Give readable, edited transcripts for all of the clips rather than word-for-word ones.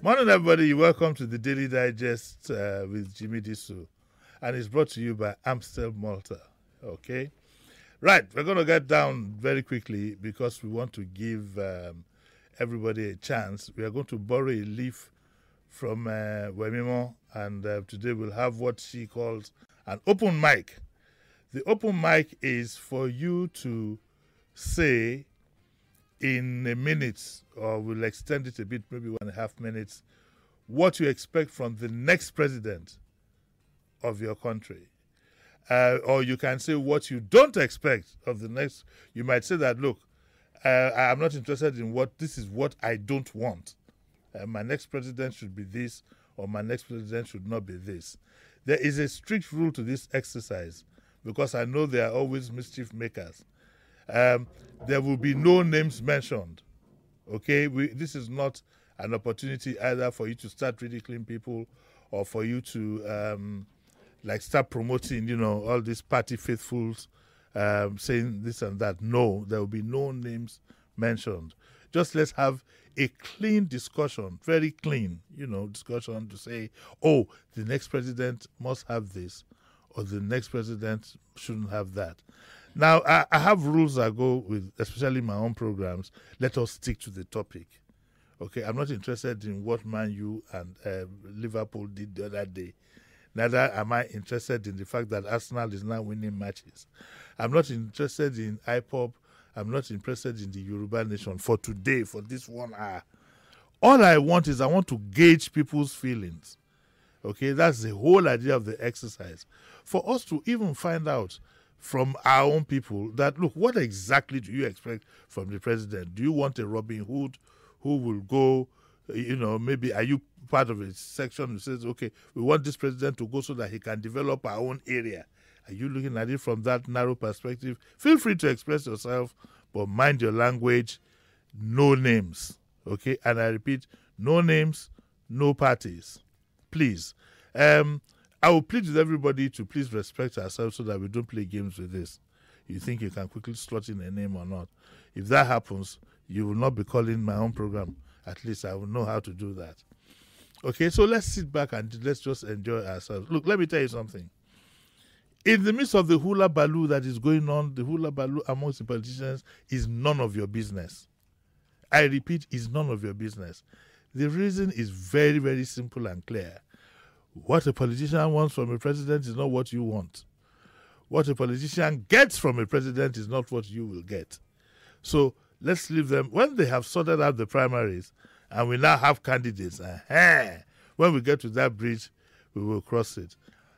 Morning, everybody. You're welcome to the Daily Digest with Jimmy Disu. And it's brought to you by Amstel Malta. Okay? Right. We're going to get down very quickly because we want to give everybody a chance. We are going to borrow a leaf from Wemimo, and today we'll have what she calls an open mic. The open mic is for you to say in a minute, or we'll extend it a bit, maybe 1.5 minutes, what you expect from the next president of your country. Or you can say what you don't expect of the next. You might say that, look, I'm not interested in this is what I don't want. My next president should be this, or my next president should not be this. There is a strict rule to this exercise because I know there are always mischief makers. There will be no names mentioned. Okay, this is not an opportunity either for you to start ridiculing people or for you to start promoting, all these party faithfuls saying this and that. No, there will be no names mentioned. Just let's have a clean discussion, very clean, discussion to say, oh, the next president must have this, or the next president shouldn't have that. Now, I have rules I go with, especially my own programs. Let us stick to the topic. Okay, I'm not interested in what Man U and Liverpool did the other day. Neither am I interested in the fact that Arsenal is now winning matches. I'm not interested in IPOB. I'm not interested in the Yoruba Nation for today, for this 1 hour. All I want to gauge people's feelings. Okay, that's the whole idea of the exercise. For us to even find out from our own people that, look, what exactly do you expect from the president? Do you want a Robin Hood who will go, maybe are you part of a section who says, okay, we want this president to go so that he can develop our own area? Are you looking at it from that narrow perspective? Feel free to express yourself, but mind your language, no names, okay? And I repeat, no names, no parties. Please. I will plead with everybody to please respect ourselves so that we don't play games with this. You think you can quickly slot in a name or not. If that happens, you will not be calling my own program. At least I will know how to do that. Okay, so let's sit back and let's just enjoy ourselves. Look, let me tell you something. In the midst of the hula baloo that is going on, the hula baloo amongst the politicians is none of your business. I repeat, is none of your business. The reason is very, very simple and clear. What a politician wants from a president is not what you want. What a politician gets from a president is not what you will get. So let's leave them. When they have sorted out the primaries and we now have candidates, when we get to that bridge, we will cross it.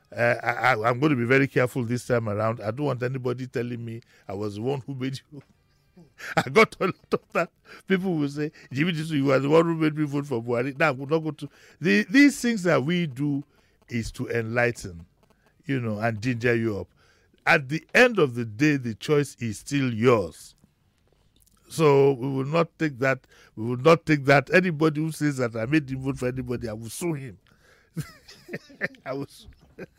I'm going to be very careful this time around. I don't want anybody telling me I was the one who made you. I got a lot of that. People will say, Jimmy, you are the one who made me vote for Buhari. Now, we're not going to. These things that we do is to enlighten, and ginger you up. At the end of the day, the choice is still yours. So we will not take that. We will not take that. Anybody who says that I made him vote for anybody, I will sue him. I will sue.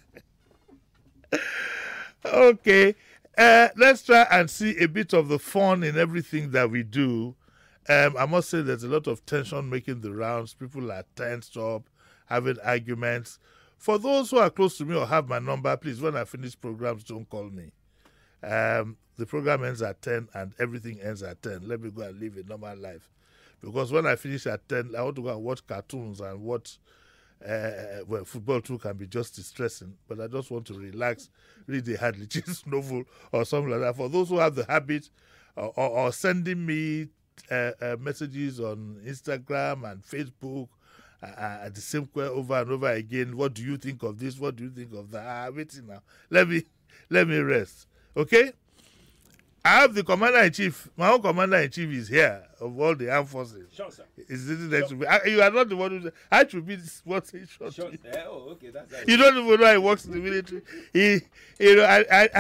Okay. Let's try and see a bit of the fun in everything that we do. I must say there's a lot of tension making the rounds. People are tensed up, having arguments. For those who are close to me or have my number, please, when I finish programs, don't call me. The program ends at 10 and everything ends at 10. Let me go and live a normal life. Because when I finish at 10, I want to go and watch cartoons and watch football too can be just distressing, but I just want to relax, read a Hadley Chase novel or something like that. For those who have the habit or sending me messages on Instagram and Facebook the same question over and over again, what do you think of this? What do you think of that? Waiting now. Let me rest. Okay? I have the commander-in-chief. My own commander-in-chief is here of all the armed forces. Sure, sir. Is sitting next to me. You are not the one who. I should be what say short. Sure. Oh, okay, that's right. You don't even know he works in the military. I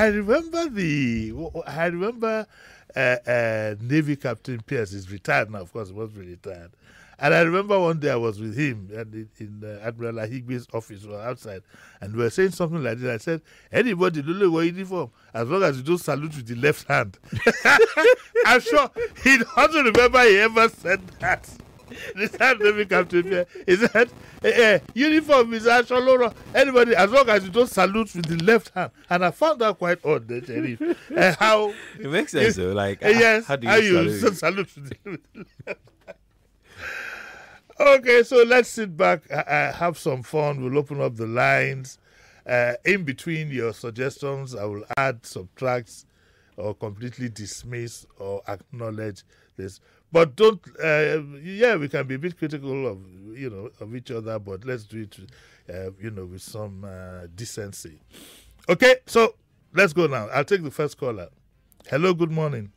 remember Navy Captain Pierce is retired now. Of course, he must be retired. And I remember one day I was with him and in Admiral Ahigbe's office or outside, and we were saying something like this. I said, anybody don't wear uniform as long as you don't salute with the left hand. I'm sure he doesn't remember he ever said that. The Sergeant Navy Captain, he said, uniform is Asholoro. Anybody, as long as you don't salute with the left hand. And I found that quite odd, the Sheriff. How it makes sense, though. Like, yes, how do you salute with the left hand? Okay, so let's sit back, have some fun. We'll open up the lines. In between your suggestions, I will add, subtract, or completely dismiss or acknowledge this. But don't, we can be a bit critical of, of each other, but let's do it, with some decency. Okay, so let's go now. I'll take the first caller. Hello, good morning.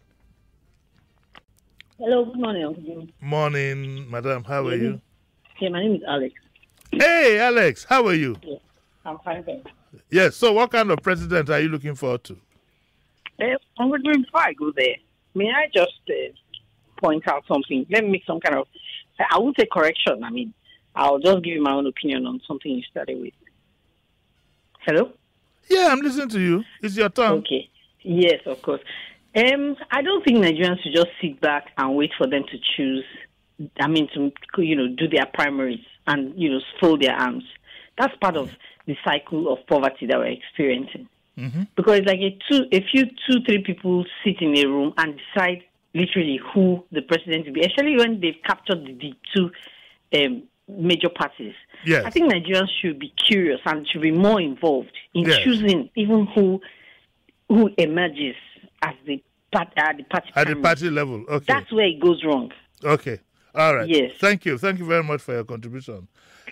Hello, good morning, Uncle Jimmy. Morning, madam. How are you? Yeah, my name is Alex. Hey, Alex. How are you? Yeah, I'm fine, thanks. Yes, so what kind of president are you looking forward to? Uncle Jimmy, before I go there, may I just point out something? Let me make some kind of, I won't say correction. I mean, I'll just give you my own opinion on something you started with. Hello? Yeah, I'm listening to you. It's your turn. Okay. Yes, of course. I don't think Nigerians should just sit back and wait for them to choose, to, do their primaries and, fold their arms. That's part of the cycle of poverty that we're experiencing. Mm-hmm. Because it's like two, three people sit in a room and decide literally who the president will be, especially when they've captured the two major parties. Yes. I think Nigerians should be curious and should be more involved in choosing even who emerges as the party at the party level. Okay, that's where it goes wrong. Okay, all right. Yes. Thank you very much for your contribution.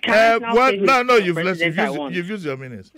You've used your minutes.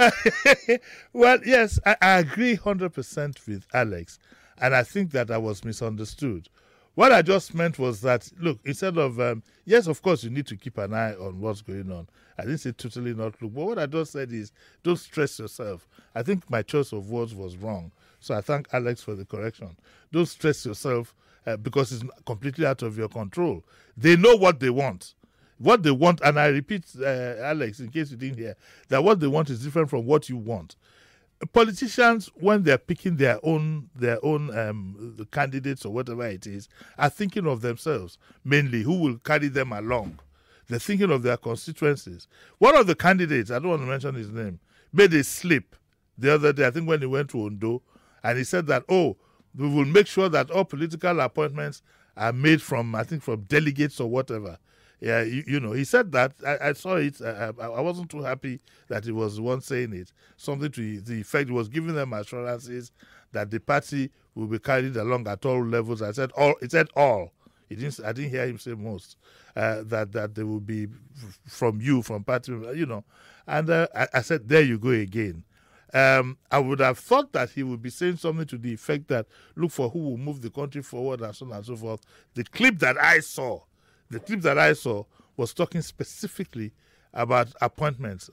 Well, yes, I agree 100% with Alex, and I think that I was misunderstood. What I just meant was that, look, instead of, yes, of course, you need to keep an eye on what's going on. I didn't say totally not look, but what I just said is, don't stress yourself. I think my choice of words was wrong. So I thank Alex for the correction. Don't stress yourself because it's completely out of your control. They know what they want. What they want, and I repeat, Alex, in case you didn't hear, that what they want is different from what you want. Politicians, when they're picking their own candidates or whatever it is, are thinking of themselves, mainly who will carry them along. They're thinking of their constituencies. One of the candidates, I don't want to mention his name, made a slip the other day, I think when he went to Ondo, and he said that, we will make sure that all political appointments are made from delegates or whatever. Yeah, he said that. I saw it. I wasn't too happy that he was the one saying it. Something to the effect, he was giving them assurances that the party will be carried along at all levels. I said all. He said all. I didn't hear him say most. That they will be from party, And I said, there you go again. I would have thought that he would be saying something to the effect that look for who will move the country forward and so on and so forth. The clip that I saw was talking specifically about appointments.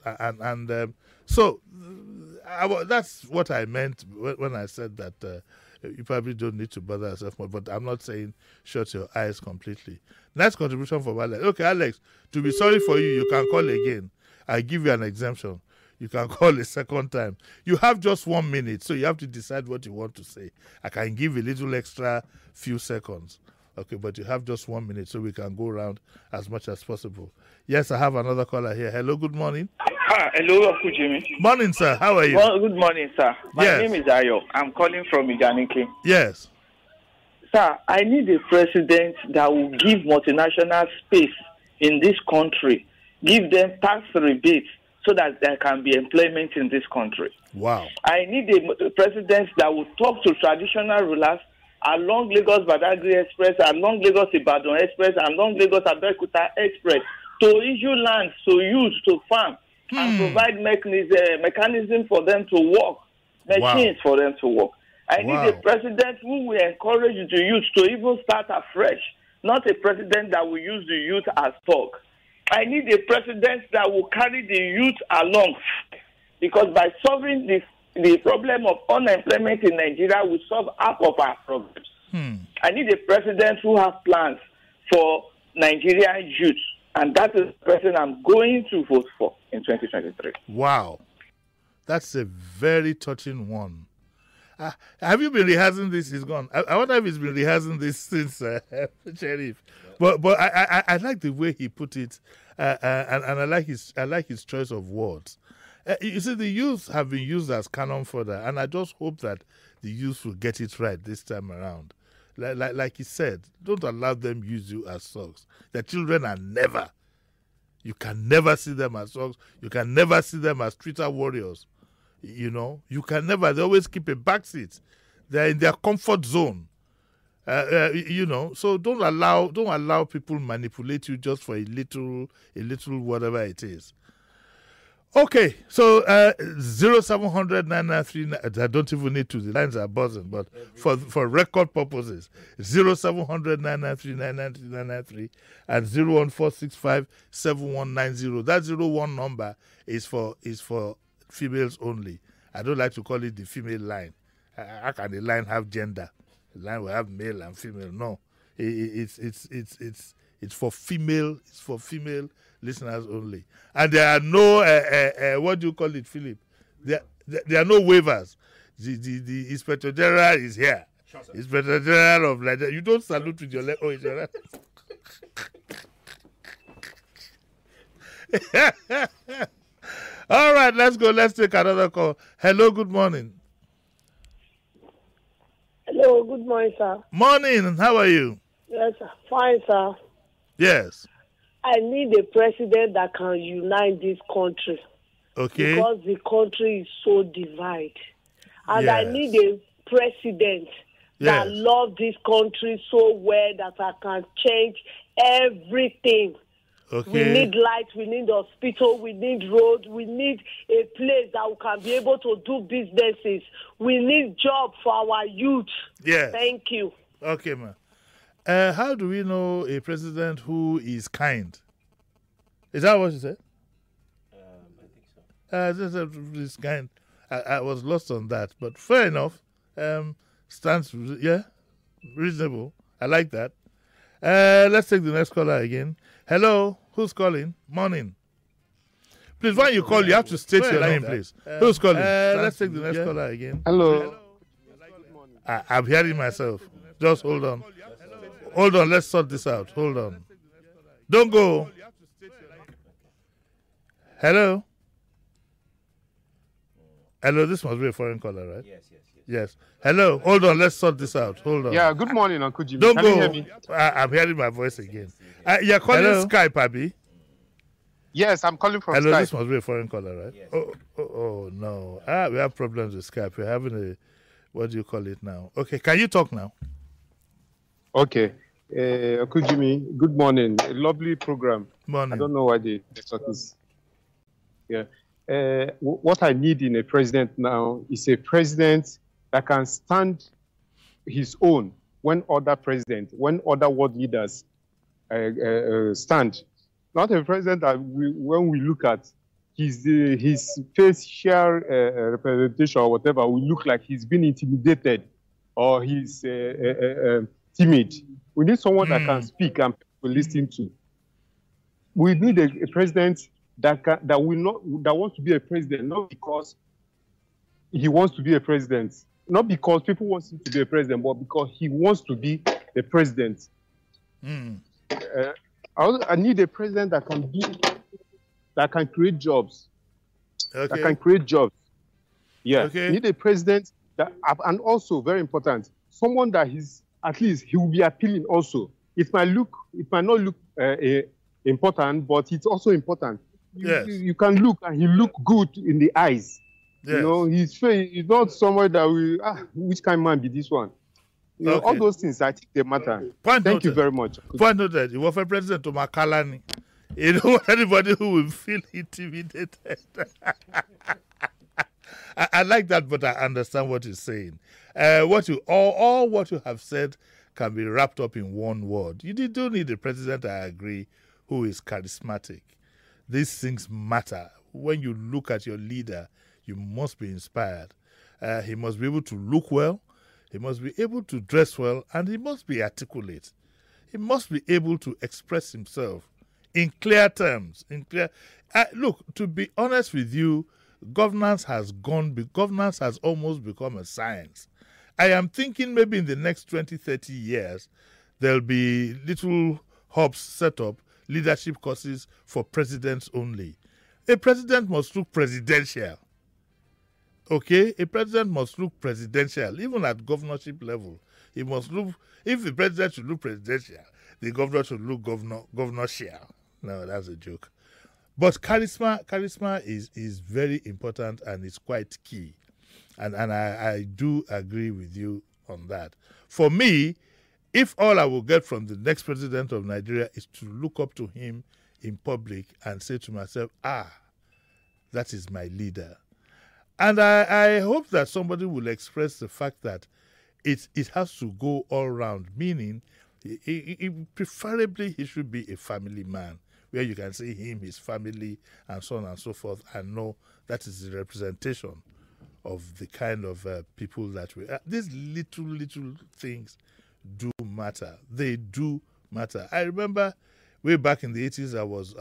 So that's what I meant when I said that you probably don't need to bother yourself more. But I'm not saying shut your eyes completely. Next contribution from Alex. Okay, Alex, to be sorry for you, you can call again. I give you an exemption. You can call a second time. You have just 1 minute, so you have to decide what you want to say. I can give a little extra few seconds. Okay, but you have just 1 minute, so we can go around as much as possible. Yes, I have another caller here. Hello, good morning. Hello, Uncle Jimmy. Morning, sir. How are you? Well, good morning, sir. My name is Ayo. I'm calling from Iganiki. Yes. Sir, I need a president that will give multinational space in this country, give them tax rebates so that there can be employment in this country. Wow. I need a president that will talk to traditional rulers along Lagos-Badagry Express, along Lagos-Ibadan Express, along Lagos-Abeokuta Express to issue lands to use to farm and provide mechanism for them to work, machines for them to work. I need a president who will encourage the youth to even start afresh, not a president that will use the youth as talk. I need a president that will carry the youth along, because by solving the problem of unemployment in Nigeria, we solve half of our problems. I need a president who has plans for Nigerian youth, and that is the person I'm going to vote for in 2023. Wow. That's a very touching one. Have you been rehearsing this? He's gone. I wonder if he's been rehearsing this since, Sheriff. But I like the way he put it, and I like his choice of words. You see, the youth have been used as cannon fodder, and I just hope that the youth will get it right this time around. Like he said, don't allow them use you as thugs. The children are never. You can never see them as thugs. You can never see them as Twitter warriors. You know, you can never. They always keep a backseat. They're in their comfort zone. You know, so don't allow people manipulate you just for a little whatever it is. Okay, so 0700 993. I don't even need to. The lines are buzzing, but for record purposes, 0700 993 993 and 01465 7190. That 01 number is for females only. I don't like to call it the female line. How can the line have gender? The line will have male and female. No, it's for female. It's for female listeners only. And there are no what do you call it, Philip? There are no waivers. The Inspector General is here. Sure, Inspector General of Nigeria. You don't salute with your left. Oh, it's your right. All right, let's go. Let's take another call. Hello, good morning. Hello, good morning, sir. Morning, how are you? Yes, sir. Fine, sir. Yes. I need a president that can unite this country. Okay. Because the country is so divided. And Yes. I need a president that Yes. loves this country so well that I can change everything. Okay. We need light, we need hospital, we need road, we need a place that we can be able to do businesses. We need job for our youth. Yes. Thank you. Okay, man. How do we know a president who is kind? Is that what you said? I think so. Is kind. I was lost on that, but fair enough. Stands, reasonable. I like that. Let's take the next caller again. Hello, who's calling? Morning. Please, when you call, you have to state your name, please. Who's calling? Let's take the next caller again. Hello. I'm hearing myself. Just hold on. Hold on, let's sort this out. Hold on. Don't go. Hello? Hello, this must be a foreign caller, right? Yes. Hello, hold on, let's sort this out. Hold on. Yeah, good morning, Uncle Jimmy. Don't Can you go. hear me? I'm hearing my voice again. You're calling Skype, Abby? Yes, I'm calling from Hello, Skype. this must be a foreign caller, right? Oh, no. We have problems with Skype. We're having what do you call it now? Okay, can you talk now? Okay. Uncle Jimmy, good morning. A lovely program. Morning. I don't know why the talk is. Yeah. What I need in a president now is a president that can stand his own when other world leaders stand. Not a president that when we look at his facial representation or whatever, we look like he's been intimidated or he's timid. We need someone that can speak and people listen to. We need a president that wants to be a president, not because he wants to be a president, not because people want him to be a president, but because he wants to be the president. I need a president that can create jobs. Okay. That can create jobs. Yeah. Okay. I need a president that, and also very important, someone that at least he will be appealing also. It might not look important, but it's also important. Yes. You can look and he look good in the eyes. Yes. You know, he's not someone that which kind of man be this one? You know, all those things, I think they matter. Thank you very much. Point noted. You offer President to Makalani. You don't want anybody who will feel intimidated. I like that, but I understand what you're saying. What you have said can be wrapped up in one word. You do need a president, I agree, who is charismatic. These things matter. When you look at your leader, you must be inspired. He must be able to look well, he must be able to dress well, and he must be articulate. He must be able to express himself in clear terms. Look, to be honest with you, governance has almost become a science. I am thinking maybe in the next 20, 30 years, there'll be little hubs set up leadership courses for presidents only. A president must look presidential. Okay? A president must look presidential, even at governorship level. He must look, if the president should look presidential, the governor should look governorship. No, that's a joke. But charisma is very important and it's quite key. And I do agree with you on that. For me, if all I will get from the next president of Nigeria is to look up to him in public and say to myself, that is my leader. And I hope that somebody will express the fact that it has to go all round, meaning preferably he should be a family man, where you can see him, his family, and so on and so forth, and know that is the representation of the kind of people that we are. These little things do matter. They do matter. I remember way back in the 80s, I was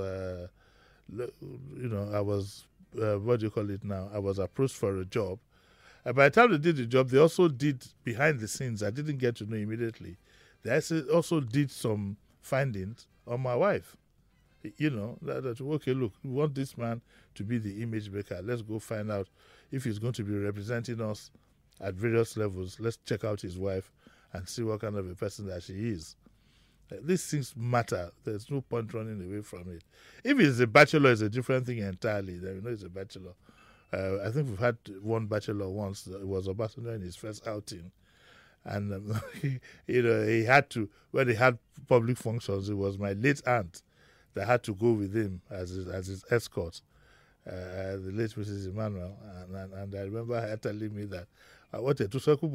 what do you call it now? I was approached for a job. And by the time they did the job, they also did behind the scenes. I didn't get to know immediately. They also did some findings on my wife. You know, that okay, look, we want this man to be the image maker. Let's go find out if he's going to be representing us at various levels. Let's check out his wife and see what kind of a person that she is. These things matter. There's no point running away from it. If he's a bachelor, it's a different thing entirely. Then you know he's a bachelor. I think we've had one bachelor once. It was Obasanjo in his first outing. And, he had to, when he had public functions, it was my late aunt that had to go with him as his escort, the late Mrs. Emmanuel. And I remember her telling me that, I wanted to say,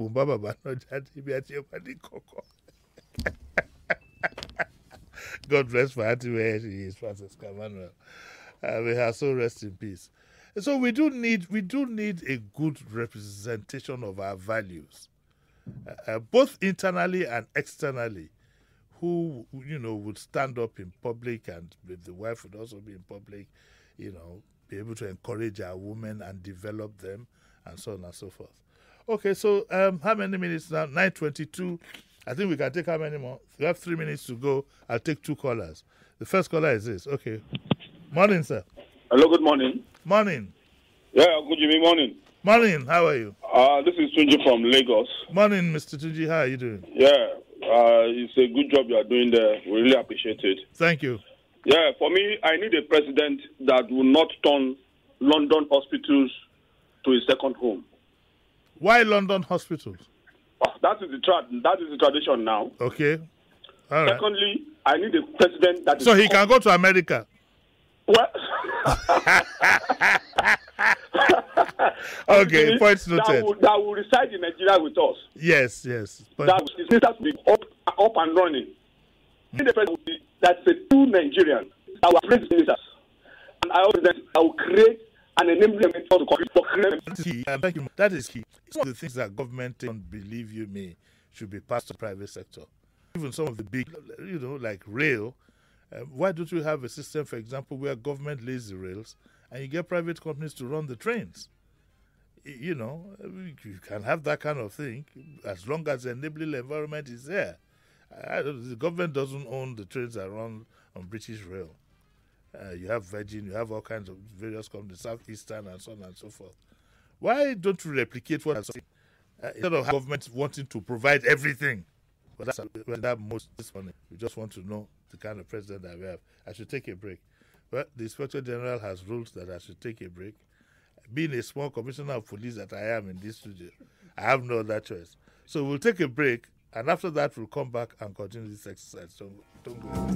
God bless my auntie where she is, Francisca Emmanuel. May her soul rest in peace. So we do need a good representation of our values, both internally and externally. Who would stand up in public, and the wife would also be in public, be able to encourage our women and develop them, and so on and so forth. Okay, so how many minutes now? 9:22. I think we can take how many more? We have 3 minutes to go. I'll take 2 callers. The first caller is this. Okay. Morning, sir. Hello, good morning. Morning. Yeah, good evening, morning. Morning, how are you? This is Tunji from Lagos. Morning, Mr. Tunji. How are you doing? Yeah, it's a good job you are doing there. We really appreciate it. Thank you. Yeah, for me, I need a president that will not turn London hospitals to a second home. Why London hospitals? That is the tradition now. Okay. All right. Secondly, I need a president that is... So he can go to America? Well... Okay, points noted. That will reside in Nigeria with us. Yes. That is to be up and running. The president that's a true Nigerian. I will praise ministers. And I will create an enablement for the country. Thank you. That is key. Some of the things that government don't believe you may should be passed to the private sector. Even some of the big, like rail. Why don't you have a system, for example, where government lays the rails and you get private companies to run the trains? You can have that kind of thing as long as the enabling environment is there. The government doesn't own the trains that run on British Rail. You have Virgin, you have all kinds of various companies, Southeastern, and so on and so forth. Why don't you replicate what instead of government wanting to provide everything? But that's that most this morning. We just want to know the kind of president that we have. I should take a break. But the Inspector General has ruled that I should take a break. Being a small commissioner of police that I am in this studio, I have no other choice. So we'll take a break, and after that we'll come back and continue this exercise. So don't go away.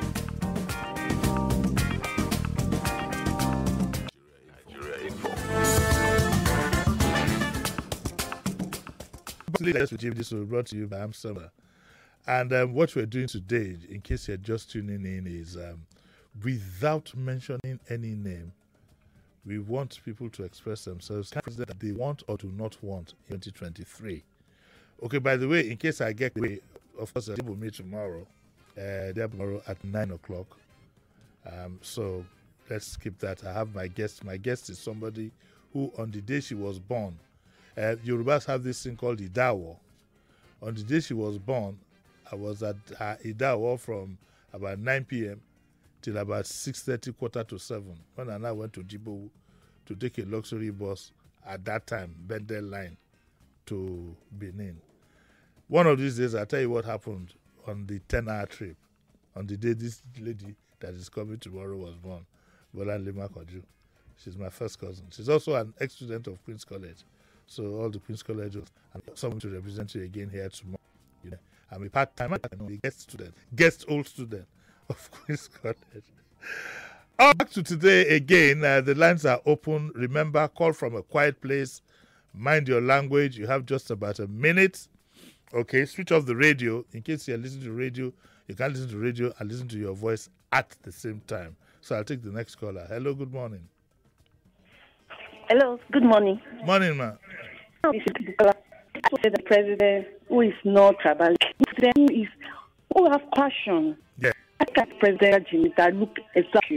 This was brought to you by Amsterdam. And what we're doing today, in case you're just tuning in, is without mentioning any name, we want people to express themselves that they want or do not want in 2023. Okay, by the way, in case I get away, of course, they will meet tomorrow. They're tomorrow at 9 o'clock. So let's skip that. I have my guest. My guest is somebody who, on the day she was born, Yorubas have this thing called Idawo. On the day she was born, I was at Idaho from about 9 p.m. till about 6:30, quarter to 7. When I now went to Djibouti to take a luxury bus at that time, Bendel Line, to Benin. One of these days, I'll tell you what happened on the 10-hour trip. On the day this lady that is coming tomorrow was born, Bola Lima Koju. She's my first cousin. She's also an ex-student of Queen's College. So all the Queen's Colleges, and someone to represent you again here tomorrow. You know, I'm a part-time, guest old student of Queen's College. Back to today again. The lines are open. Remember, call from a quiet place. Mind your language. You have just about a minute. Okay, switch off the radio. In case you're listening to radio, you can listen to radio and listen to your voice at the same time. So I'll take the next caller. Hello, good morning. Hello, good morning. Morning, ma. I would say the president who is not tribal, who have passion. Yeah. I can't President Jimmy that look exactly.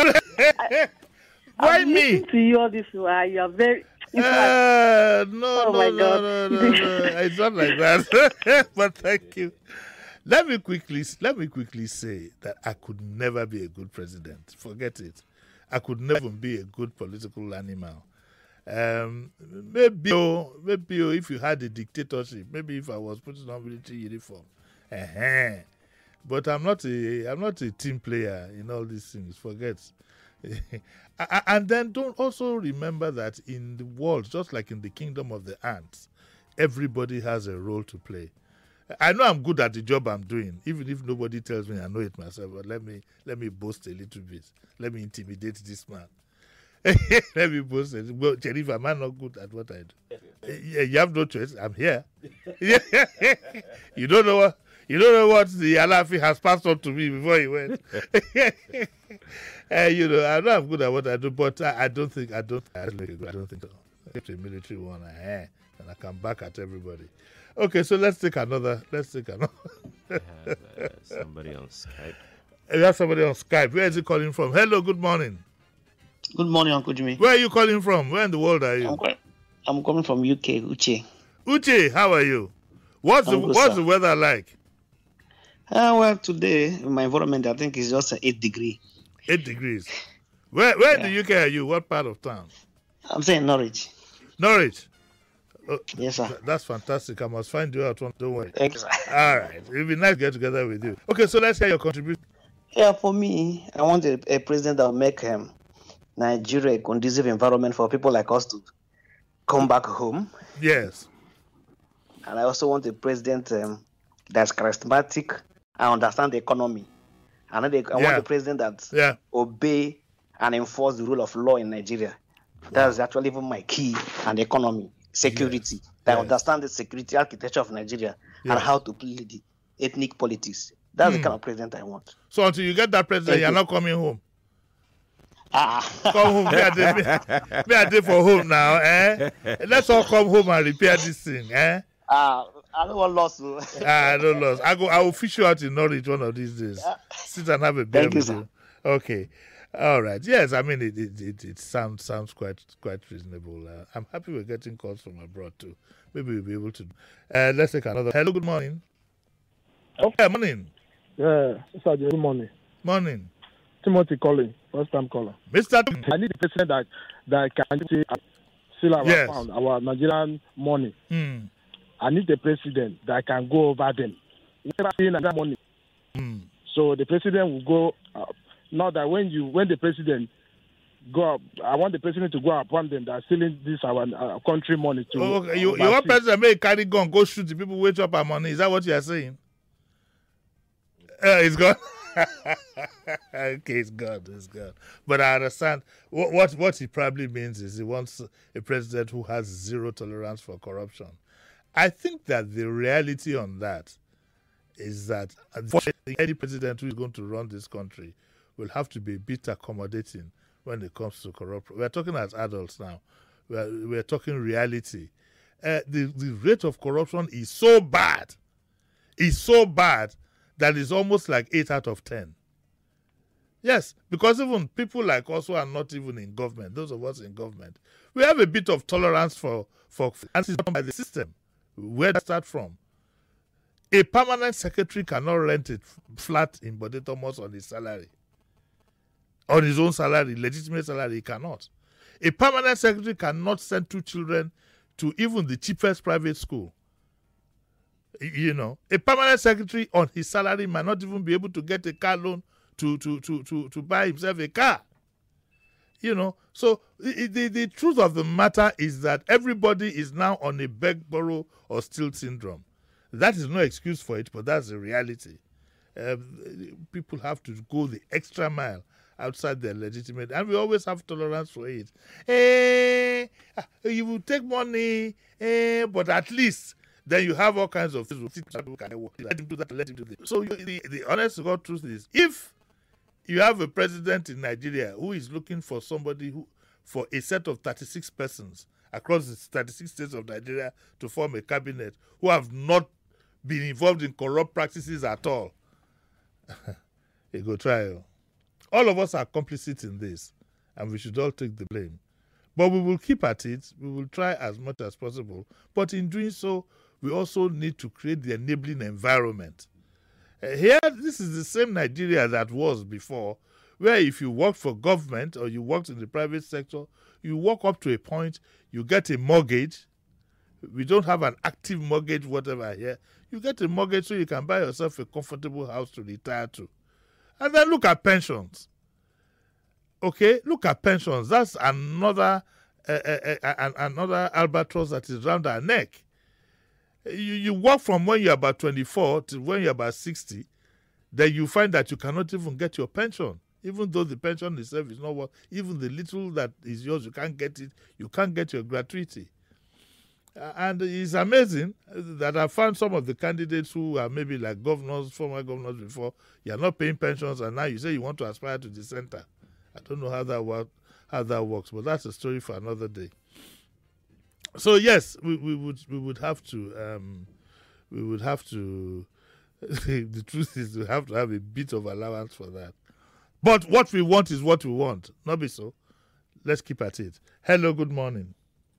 Why me? To you all this while you are very. No, God. no. It's not like that. But thank you. Let me quickly say that I could never be a good president. Forget it. I could never be a good political animal. Maybe if you had a dictatorship, maybe if I was putting on military uniform. But I'm not a team player in all these things. Forget. And then don't also remember that in the world, just like in the kingdom of the ants, everybody has a role to play. I know I'm good at the job I'm doing, even if nobody tells me I know it myself. But let me boast a little bit. Let me intimidate this man. Let me boast. Well, Jennifer, am I not good at what I do? Yeah, you have no choice. I'm here. You don't know what the Alafi has passed on to me before he went. I know I'm good at what I do, but I don't think so. It's a military one, and I come back at everybody. Okay, so let's take another. Somebody on Skype. We have somebody on Skype. Where is he calling from? Hello, good morning. Good morning, Uncle Jimmy. Where are you calling from? Where in the world are you? I'm coming from UK, Uche. Uche, how are you? What's the weather like? Well, today, in my environment, I think it's just 8 degrees. 8 degrees. Where in the UK are you? What part of town? I'm saying Norwich. Norwich? Yes, sir. That's fantastic. I must find you out. Don't worry. Thank you, sir. All right. It'll be nice to get together with you. Okay, so let's hear your contribution. Yeah, for me, I want a president that will make Nigeria a conducive environment for people like us to come back home. Yes. And I also want a president that's charismatic and understand the economy. And I want a president that obey and enforce the rule of law in Nigeria. That's actually even my key, and economy, security. That understand the security architecture of Nigeria and how to play the ethnic politics. That's the kind of president I want. So until you get that president, you're not coming home. Come home. We are there for home now. Let's all come home and repair this thing. I don't want loss. No loss. I will fish you out in Norwich one of these days. Sit and have a beer with you. Okay. All right. Yes, I mean it sounds quite reasonable. I'm happy we're getting calls from abroad too. Maybe we'll be able to. Let's take another. Hello. Good morning. Okay. Morning. Yeah, Sir, good morning. Morning. Timothy calling, first time caller. Mr. I need a president that can steal our Nigerian money. I need a president that can go over them. Never seen that money. So the president will go. Not that when the president go up, I want the president to go upon them that are stealing this our country money to. Okay, you want president may carry gun, go shoot the people, wait up our money. Is that what you are saying? It's gone. Okay, it's gone. But I understand what he probably means is he wants a president who has zero tolerance for corruption. I think that the reality on that is that unfortunately any president who is going to run this country will have to be a bit accommodating when it comes to corruption. We're talking as adults now. We're talking reality. The rate of corruption is so bad. It's so bad that it's almost like 8 out of 10. Yes, because even people like us who are not even in government, those of us in government, we have a bit of tolerance for and it's done by the system. Where does that start from? A permanent secretary cannot rent a flat in Bode Thomas on his salary. On his own salary, legitimate salary, he cannot. A permanent secretary cannot send 2 children to even the cheapest private school. You know, a permanent secretary on his salary might not even be able to get a car loan to buy himself a car. You know, so the truth of the matter is that everybody is now on a beg, borrow, or steal syndrome. That is no excuse for it, but that's the reality. People have to go the extra mile outside their legitimate, and we always have tolerance for it. You will take money, but at least then you have all kinds of things. Let him do that, let him do this. So the honest to God truth is, if you have a president in Nigeria who is looking for somebody for a set of 36 persons across the 36 states of Nigeria to form a cabinet who have not been involved in corrupt practices at all, you go try. All of us are complicit in this, and we should all take the blame. But we will keep at it. We will try as much as possible. But in doing so, we also need to create the enabling environment. Here, this is the same Nigeria that was before, where if you worked for government or you worked in the private sector, you walk up to a point, you get a mortgage. We don't have an active mortgage, whatever here. You get a mortgage so you can buy yourself a comfortable house to retire to. And then look at pensions. Okay, look at pensions. That's another albatross that is around our neck. You work from when you're about 24 to when you're about 60, then you find that you cannot even get your pension. Even though the pension itself is not worth, even the little that is yours, you can't get it. You can't get your gratuity. And it's amazing that I found some of the candidates who are maybe like governors, former governors before, you're not paying pensions, and now you say you want to aspire to the center. I don't know how that works, but that's a story for another day. So yes, we would have to the truth is we have to have a bit of allowance for that. But what we want is what we want. Not be so. Let's keep at it. Hello, good morning.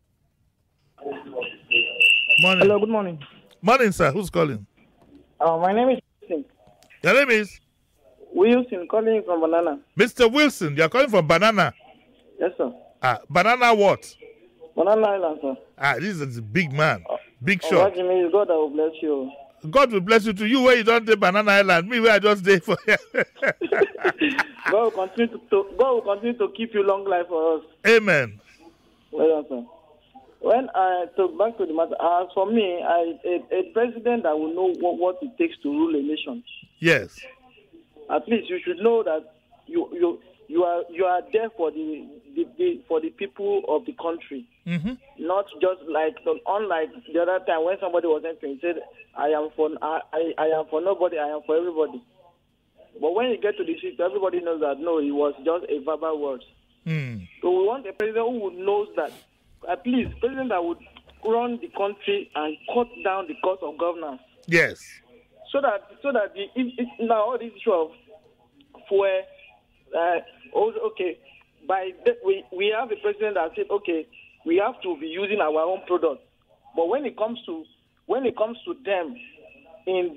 Morning. Hello, good morning. Morning, sir. Who's calling? My name is Wilson. Your name is? Wilson, calling from Banana. Mr. Wilson, you're calling from Banana? Yes, sir. Banana what? Banana Island, sir. This is a big man. Big shot. Jimmy, God that will bless you. God will bless you to you where you don't do Banana Island. Me where I just stay for you. God will continue to keep you long life for us. Amen. Well done, sir. When I talk back to the matter, for me, a president that will know what it takes to rule a nation. Yes. At least you should know that you are there for the people of the country. Mm-hmm. Not just unlike the other time when somebody was entering, he said, I am for nobody, I am for everybody. But when you get to the seat, everybody knows that no, it was just a verbal word. Mm. So we want a president who knows that, at least president that would run the country and cut down the cost of governance. Yes. So that now all this issue of fuel, okay, we have a president that said, okay, we have to be using our own product. But when it comes to them in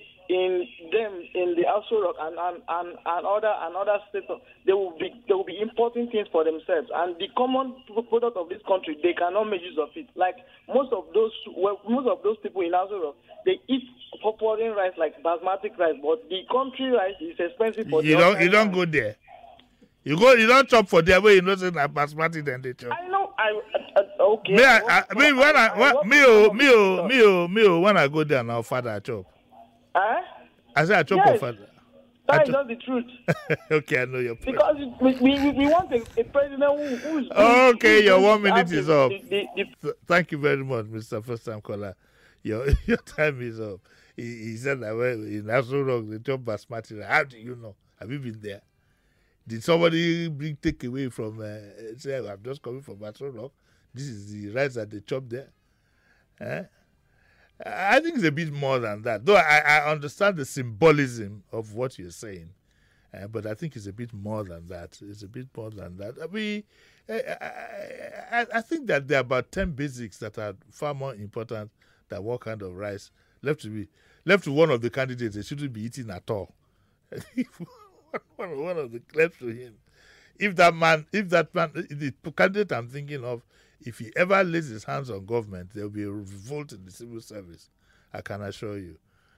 the Aso Rock and other states, they will be importing things for themselves, and the common product of this country, they cannot make use of it. Like most of those people in Aso Rock, they eat foreign rice like basmati rice, but the country rice is expensive for you don't go there. You don't chop for there where you know say na basmati then they chop. I know. Okay. When I go there now, father I chop. I say I chop for father. That is not the truth. Okay, I know your point. Because we want a president who is... Okay, your 1 minute is up. Thank you very much, Mr. First Time Caller. Your time is up. He said that in Aso Rock, they chop basmati. How do you know? Have you been there? Did somebody take away from, say, I'm just coming from Aso Rock. This is the rice that they chop there. I think it's a bit more than that. Though I understand the symbolism of what you're saying. But I think it's a bit more than that. It's a bit more than that. I think that there are about 10 basics that are far more important than what kind of rice. Left to one of the candidates, they shouldn't be eating at all. one of the left to him. If that man, the candidate I'm thinking of, if he ever lays his hands on government, there will be a revolt in the civil service. I can assure you.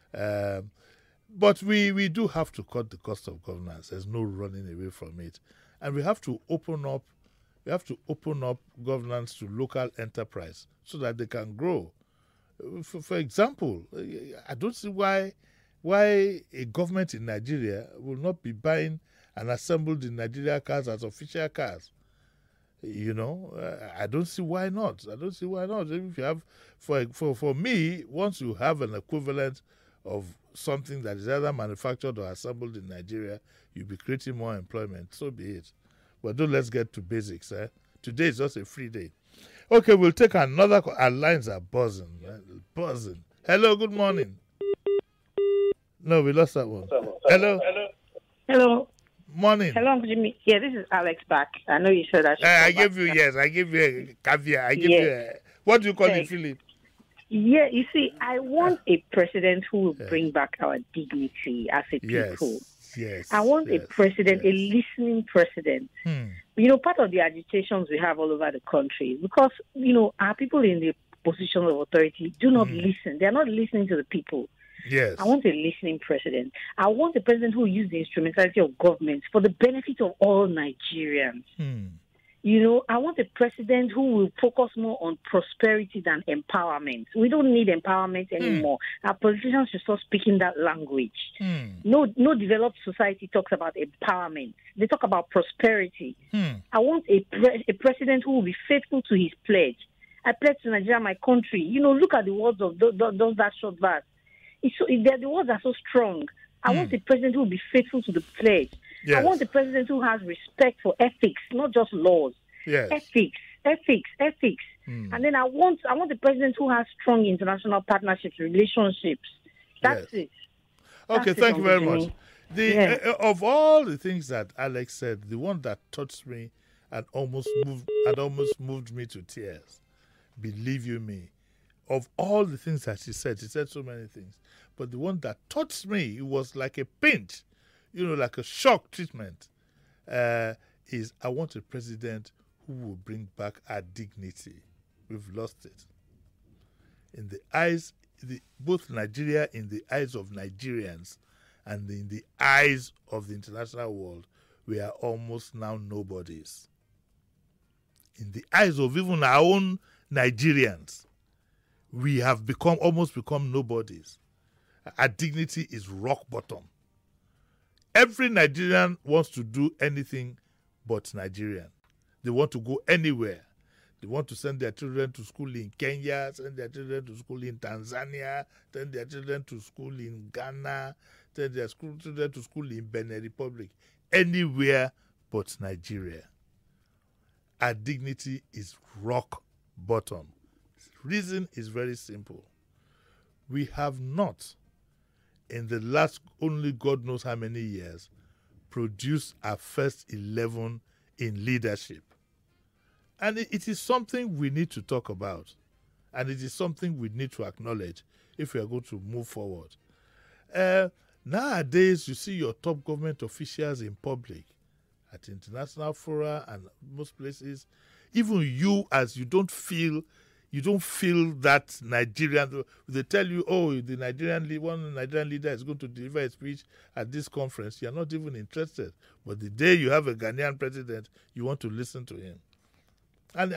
But we do have to cut the cost of governance. There's no running away from it, and we have to open up. We have to open up governance to local enterprise so that they can grow. For example, I don't see why a government in Nigeria will not be buying and assembled in Nigeria cars as official cars. You know, I don't see why not. If you have, for me, once you have an equivalent of something that is either manufactured or assembled in Nigeria, you'll be creating more employment. So be it. But let's get to basics. Today is just a free day. Okay, we'll take another. Our lines are buzzing. Buzzing. Hello, good morning. No, we lost that one. Hello. Hello. Morning. Hello, Jimmy. Yeah, this is Alex back. I know you said that. I give you a caviar. What do you call it, Philip? Yeah, you see, I want a president who will bring back our dignity as a people. Yes. I want a president, a listening president. You know, part of the agitations we have all over the country, because, you know, our people in the position of authority do not listen. They're not listening to the people. Yes. I want a listening president. I want a president who will use the instrumentality of government for the benefit of all Nigerians. You know, I want a president who will focus more on prosperity than empowerment. We don't need empowerment anymore. Our politicians should start speaking that language. No developed society talks about empowerment. They talk about prosperity. I want a president who will be faithful to his pledge. I pledge to Nigeria, my country. You know, look at the words of that short verse. The words are so strong. I want a president who will be faithful to the pledge. Yes. I want a president who has respect for ethics, not just laws. Yes. Ethics. And then I want a president who has strong international partnerships, relationships. That's it. Okay, thank you very much. Of all the things that Alex said, the one that touched me and almost moved me to tears, believe you me, of all the things that she said so many things, but the one that touched me, it was like a pinch, you know, like a shock treatment, is I want a president who will bring back our dignity. We've lost it. In the eyes, both Nigeria, in the eyes of Nigerians, and in the eyes of the international world, we are almost now nobodies. In the eyes of even our own Nigerians, we have almost become nobodies. Our dignity is rock bottom. Every Nigerian wants to do anything but Nigerian. They want to go anywhere. They want to send their children to school in Kenya, send their children to school in Tanzania, send their children to school in Ghana, send their children to school in Benin Republic. Anywhere but Nigeria. Our dignity is rock bottom. Reason is very simple. We have not, in the last only God knows how many years, produced our first 11 in leadership. And it is something we need to talk about. And it is something we need to acknowledge if we are going to move forward. Nowadays, you see your top government officials in public, at international fora and most places. Even you, as you don't feel that Nigerian. They tell you, oh, one Nigerian leader is going to deliver a speech at this conference. You're not even interested. But the day you have a Ghanaian president, you want to listen to him. And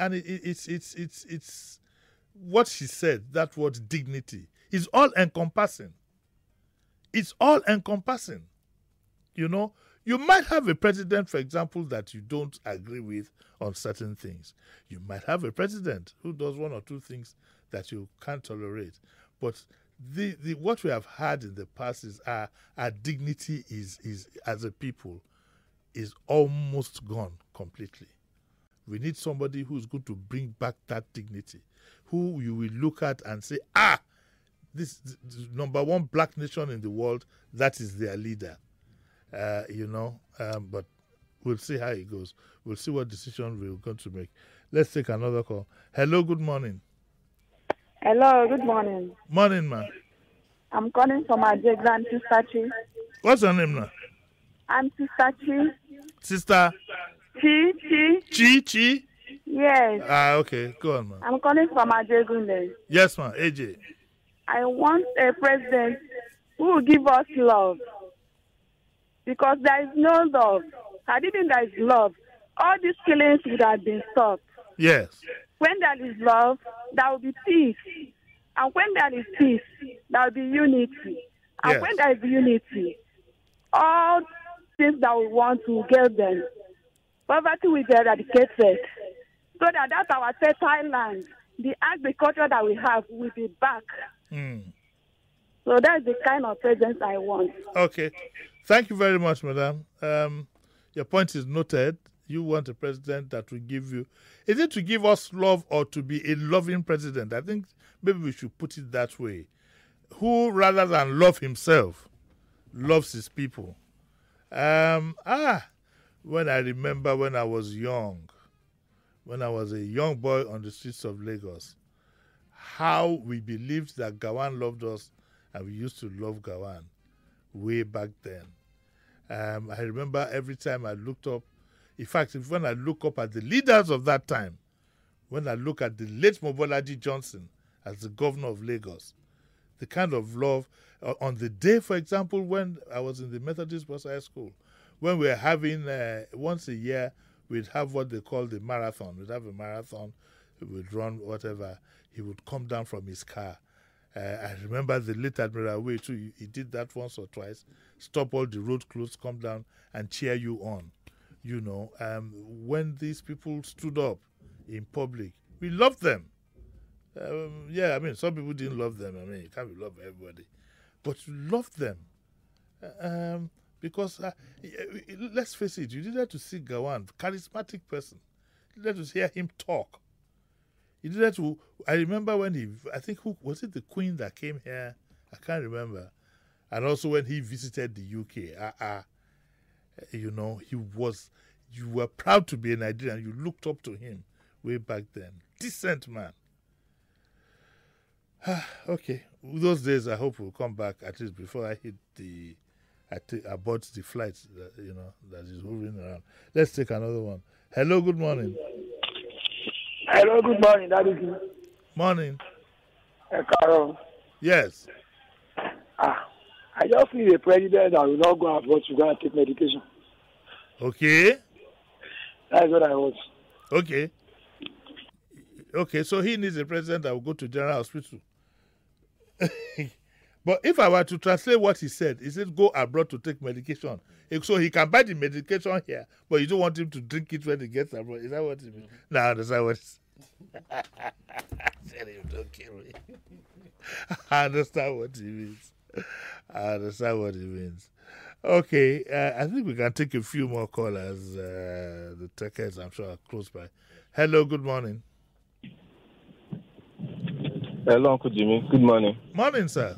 it's what she said. That word dignity is all encompassing. It's all encompassing. You know, you might have a president, for example, that you don't agree with on certain things. You might have a president who does one or two things that you can't tolerate. But what we have had in the past is our dignity is as a people is almost gone completely. We need somebody who's going to bring back that dignity, who you will look at and say, this number one black nation in the world, that is their leader. But we'll see how it goes. We'll see what decision we're going to make. Let's take another call. Hello, good morning. Hello, good morning. Morning, ma. I'm calling from Ajegla, Sister Chi. What's your name now? I'm Sister Chi. Sister? Chi. Chi? Yes. Okay. Go on, man. I'm calling from Ajegla. Yes, ma'am. AJ. I want a president who will give us love. Because there is no love. I didn't think there is love. All these killings would have been stopped. Yes. When there is love, there will be peace. And when there is peace, there will be unity. And when there is unity, all things that we want to get them. Poverty will be eradicated. So that our fertile land, the agriculture that we have, will be back. So that's the kind of president I want. Okay. Thank you very much, madam. Your point is noted. You want a president that will give you... Is it to give us love or to be a loving president? I think maybe we should put it that way. Who, rather than love himself, loves his people. When I remember when I was young, when I was a young boy on the streets of Lagos, how we believed that Gawan loved us and we used to love Gawan way back then. I remember every time I looked up, in fact, when I look up at the leaders of that time, when I look at the late Mobolaji Johnson as the governor of Lagos, the kind of love, on the day, for example, when I was in the Methodist Boys High School, when we were having, once a year, we'd have what they call the marathon. We'd have a marathon, we'd run whatever. He would come down from his car. I remember the late Admiral Way too. He did that once or twice. Stop all the road closed, come down and cheer you on. You know, when these people stood up in public, we loved them. Yeah, I mean, some people didn't love them. I mean, you can't love everybody. But we loved them. Because, let's face it, you needed to see Gawan, charismatic person. You needed to hear him talk. You needed to, I remember when I think, was it the Queen that came here? I can't remember. And also when he visited the UK. You know, you were proud to be a Nigerian. You looked up to him way back then. Decent man. Okay. Those days, I hope will come back at least before I abort the flight, that is hovering around. Let's take another one. Hello, good morning. Hello, good morning. That is you. Morning. Carol. Yes. I just need a president that will not go abroad to go and take medication. Okay. That's what I want. Okay. Okay, so he needs a president that will go to General Hospital. But if I were to translate what he said go abroad to take medication. So he can buy the medication here, but you don't want him to drink it when he gets abroad. Is that what it means? No, that's not what it's... Don't kill me. I understand what he means. Okay, I think we can take a few more callers. The takers, I'm sure, are close by. Hello, good morning. Hello, Uncle Jimmy. Good morning. Morning, sir.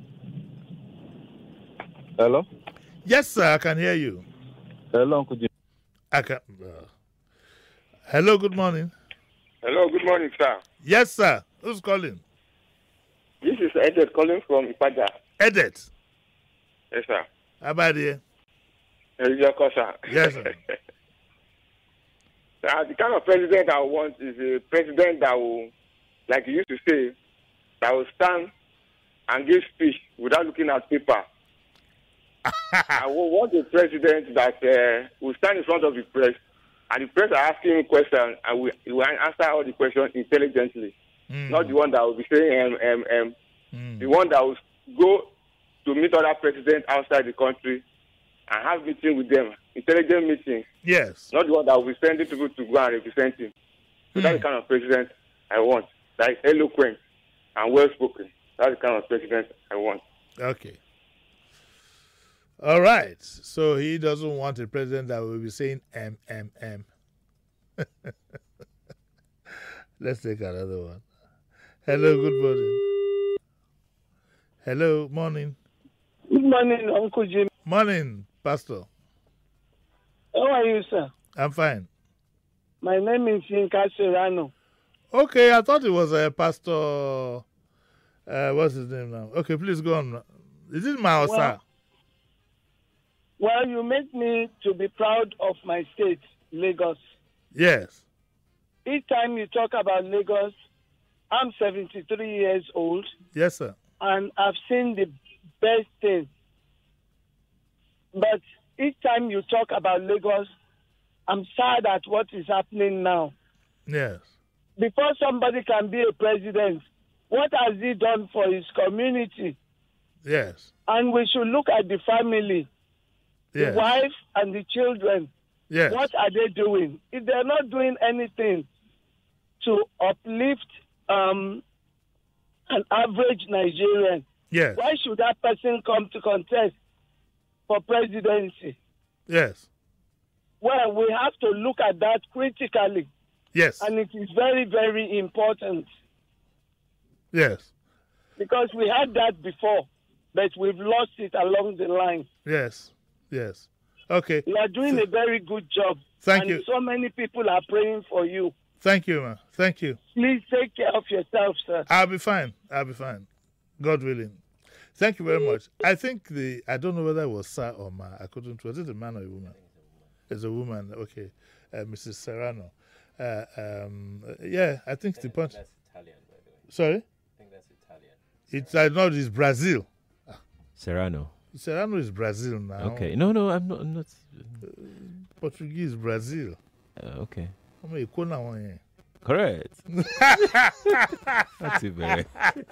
Hello? Yes, sir, I can hear you. Hello, Uncle Jimmy. I can. Hello, good morning. Hello, good morning, sir. Yes, sir. Who's calling? This is Edet calling from Ipaja. Edet? Yes, sir. How about you? Yes, sir. The kind of president I want is a president that will, like you used to say, that will stand and give speech without looking at paper. I want a president that will stand in front of the press, and the press are asking him questions, and he will answer all the questions intelligently. Not the one that will be saying the one that will go to meet other presidents outside the country and have meetings with them, intelligent meetings. Yes. Not the one that will be sending people to go and represent him. So that's the kind of president I want. That is eloquent and well-spoken. That's the kind of president I want. Okay. All right. So he doesn't want a president that will be saying M. Let's take another one. Hello, good morning. Hello, morning. Good morning, Uncle Jim. Morning, Pastor. How are you, sir? I'm fine. My name is Yinka Serrano. Okay, I thought it was Pastor What's his name now? Okay, please go on. Is it Maosa? Well, you make me to be proud of my state, Lagos. Yes. Each time you talk about Lagos, I'm 73 years old. Yes, sir. And I've seen the best thing. But each time you talk about Lagos, I'm sad at what is happening now. Yes. Before somebody can be a president, what has he done for his community? Yes. And we should look at the family, yes. the wife and the children. Yes. What are they doing? If they're not doing anything to uplift an average Nigerian, yes. why should that person come to contest for presidency? Yes. Well, we have to look at that critically. Yes. And it is very, very important. Yes. Because we had that before, but we've lost it along the line. Yes. Yes. Okay. You are doing a very good job. Thank you. So many people are praying for you. Thank you, man. Thank you. Please take care of yourself, sir. I'll be fine. I'll be fine. God willing. Thank you very much. I think I don't know whether it was Sir or Ma. I couldn't. Was it a man or a woman? It's a woman. Okay. Mrs. Serrano. Yeah, I think the point. That's Italian, by the way. Sorry? I think that's Italian. I know it's Brazil. Serrano. Serrano is Brazil now. Okay. No, I'm not. Portuguese, Brazil. Okay. Correct. Not too bad.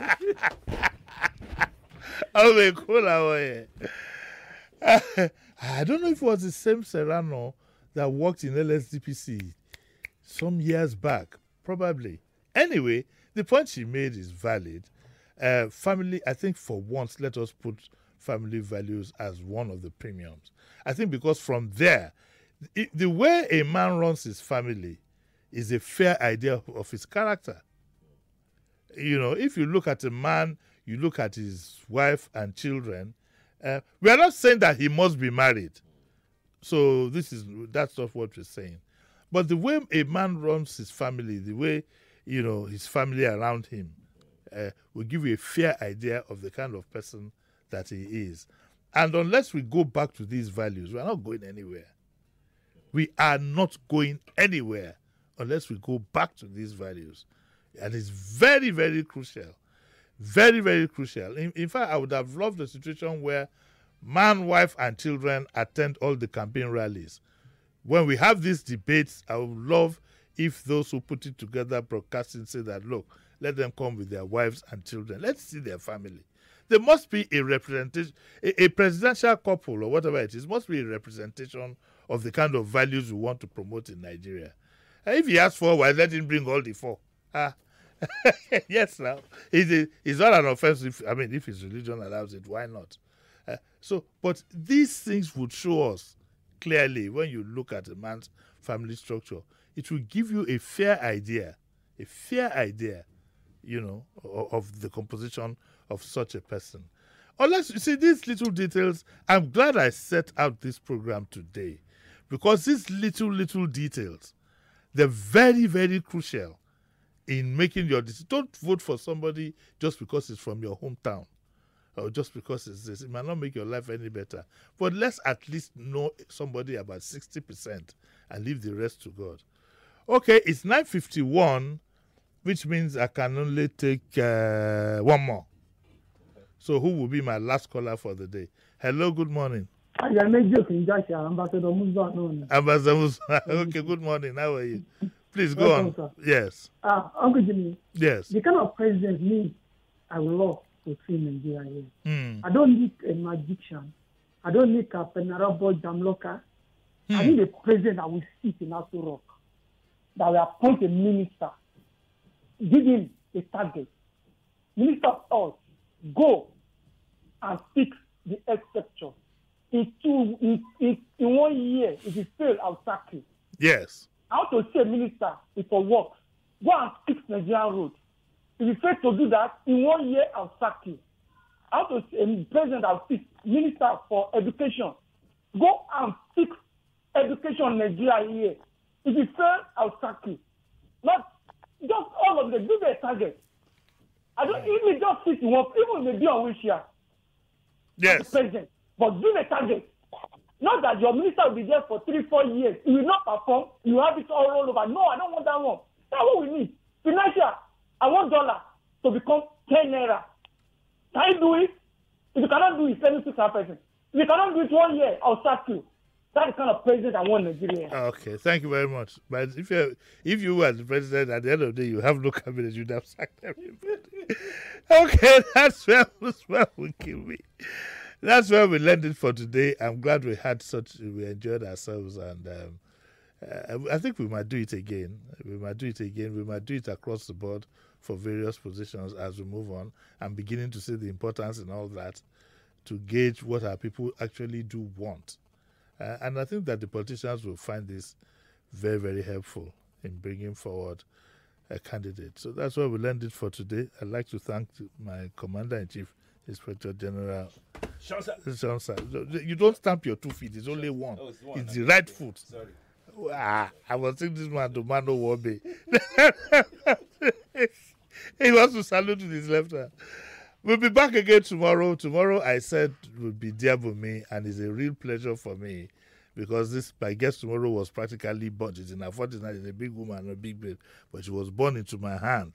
I don't know if it was the same Serrano that worked in LSDPC some years back. Probably. Anyway, the point she made is valid. Family, I think for once, let us put family values as one of the premiums. I think because from there, the way a man runs his family is a fair idea of his character. You know, if you look at a man, you look at his wife and children, we are not saying that he must be married. So that's not what we're saying. But the way a man runs his family, the way, you know, his family around him, will give you a fair idea of the kind of person that he is. And unless we go back to these values, we are not going anywhere. We are not going anywhere unless we go back to these values. And it's very, very crucial. Very, very crucial. In fact, I would have loved a situation where man, wife, and children attend all the campaign rallies. When we have these debates, I would love if those who put it together broadcasting say that, look, let them come with their wives and children. Let's see their family. There must be a representation, a presidential couple or whatever it is, must be a representation of the kind of values we want to promote in Nigeria. And if he has 4 wives, let him bring all the 4. Yes, now. It's not an offense. If his religion allows it, why not? But these things would show us clearly when you look at a man's family structure. It will give you a fair idea, you know, of the composition of such a person. Unless you see these little details, I'm glad I set out this program today because these little details, they're very, very crucial in making your decision. Don't vote for somebody just because it's from your hometown or just because it's this. It might not make your life any better. But let's at least know somebody about 60% and leave the rest to God. Okay, it's 9:51, which means I can only take one more. So who will be my last caller for the day? Hello, good morning. Ambassador Musa. Ambassador Musa. Okay, good morning. How are you? Please go on. Sir. Yes. Uncle Jimmy. Yes. The kind of president me, I would love to see in Nigeria here. I don't need a magician. I don't need a Penarabo Jamloka. I need a president that will sit in Aso Rock, that will appoint a minister, give him a target. Minister of Health, go and fix the health sector. In 1 year, if you fail, I'll sack you. Yes. How to say minister is for work. Go and fix Nigerian road. If you fail to do that, in 1 year, I'll sack you. How to say president, I'll fix minister for education. Go and fix education in Nigeria here. If you fail, I'll sack you. Not just all of them. Give me a target. I don't even just sit in one, even maybe on wheelchair. Yes. President, but do the target. Not that your minister will be there for 3-4 years. He will not perform. You have it all over. No, I don't want that one. That's what we need. Financial, I want dollar to become 10 naira. Can you do it? If you cannot do it, send it to some person. If you cannot do it 1 year, I'll sack you. That's the kind of president I want in Nigeria. Okay, thank you very much. But if you were the president, at the end of the day, you have no cabinet, you'd have sacked everybody. Okay, that's where we kill me. That's where we landed for today. I'm glad we enjoyed ourselves, and I think we might do it again. We might do it across the board for various positions as we move on. I'm beginning to see the importance in all that to gauge what our people actually do want. And I think that the politicians will find this very, very helpful in bringing forward a candidate. So that's where we landed for today. I'd like to thank my Commander-in-Chief, Inspector General Shonsa. You don't stamp your 2 feet. It's only one. Oh, it's the right foot. Sorry. I was thinking this man, the man will be. He wants to salute with his left hand. We'll be back again tomorrow. Tomorrow, I said, will be Diabumi, and it's a real pleasure for me because my guest tomorrow was practically born. She's in her 40s now. She's a big woman, a big babe, but she was born into my hand.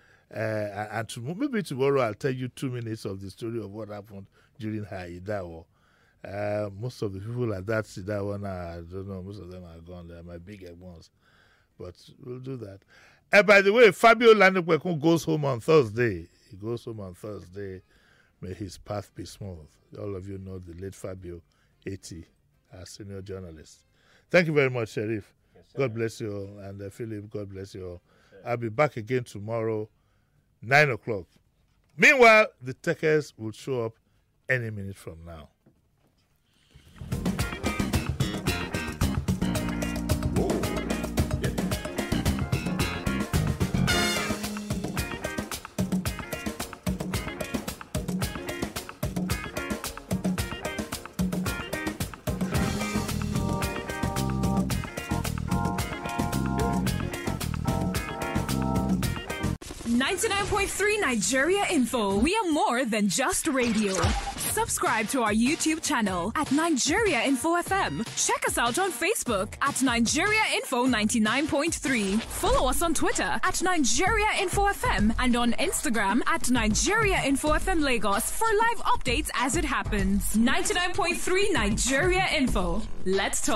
Maybe tomorrow I'll tell you 2 minutes of the story of what happened during her Idaho. Most of the people at that Idaho now, I don't know, most of them are gone. They're my big ones. But we'll do that. And by the way, Fabio Landekwekun goes home on Thursday. He goes home on Thursday. May his path be smooth. All of you know the late Fabio, 80, our senior journalist. Thank you very much, Sheriff. Yes, God bless you all. And Philip, God bless you all. Yes. I'll be back again tomorrow, 9 o'clock. Meanwhile, the techers will show up any minute from now. 99.3 Nigeria Info. We are more than just radio. Subscribe to our YouTube channel at Nigeria Info FM. Check us out on Facebook at Nigeria Info 99.3. Follow us on Twitter at Nigeria Info FM and on Instagram at Nigeria Info FM Lagos for live updates as it happens. 99.3 Nigeria Info. Let's talk.